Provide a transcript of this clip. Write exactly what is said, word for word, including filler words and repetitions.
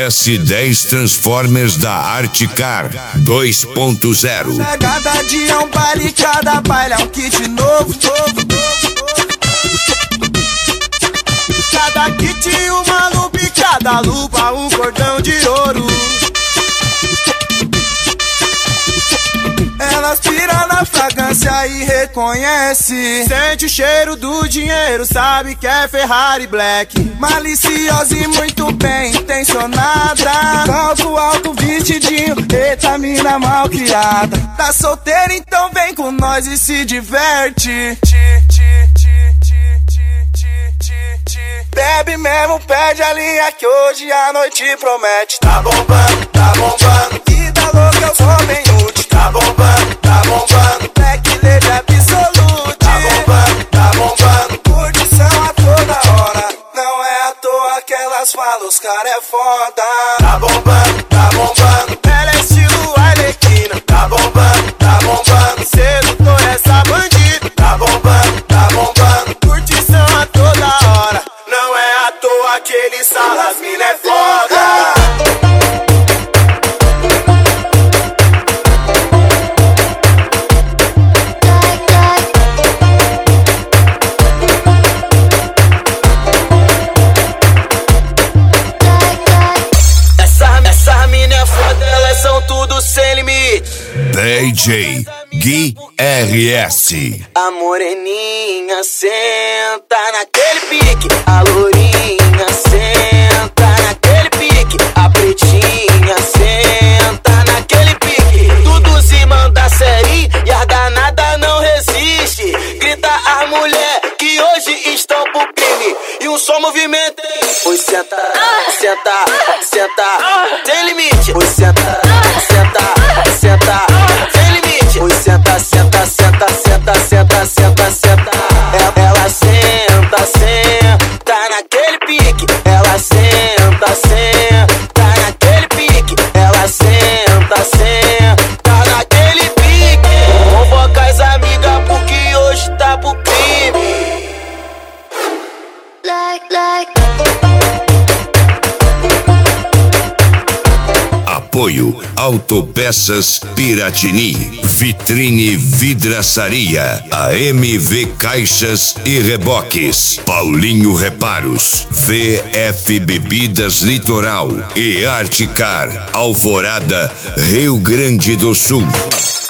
S dez Transformers da Artecar dois ponto zero. Cada dia é um baile, cada baile é um kit novo, novo, novo. Cada kit uma lupa e cada lupa um cordão de ouro. Elas piram na fragrância e reconhece. Sente o cheiro do dinheiro, sabe que é Ferrari Black. Maliciosa e muito bem intencionada. Salto alto, vestidinho, eita mina mal criada. Tá solteira, então vem com nós e se diverte. Bebe mesmo, perde a linha que hoje a noite promete. Tá bombando, tá bombando, vida louca eu sou bem útil. Tá bombando, tá bombando, Black Lady absolute. Tá bombando, tá bombando, curtição a toda hora. Não é à toa que elas falam, os cara é foda. Tá bombando, tá bombando, ela é estilo Arlequina. Tá bombando, tá bombando, sedutor essa bandida. Tá bombando, tá bombando, curtição a toda hora. Não é à toa que eles falam, as mina é foda. Sem limite. D J Gui R S. A moreninha senta naquele pique. A lourinha senta naquele pique. A pretinha senta naquele pique. Tudo se manda série e a danada não resiste. Grita as mulher que hoje estão pro crime. E um só movimento. Oi, senta, senta, senta. Sem limite. Oi, senta, senta, senta. Sem limite. Oi, senta, senta, senta, senta, senta, senta, senta. Ela senta, senta naquele pique. Ela senta, senta naquele pique. Ela senta, senta naquele pique. Convoca as amigas porque hoje tá pro crime. Like, like. Apoio Autopeças Piratini, Vitrine Vidraçaria, A M V Caixas e Reboques, Paulinho Reparos, V F Bebidas Litoral e Artecar, Alvorada, Rio Grande do Sul.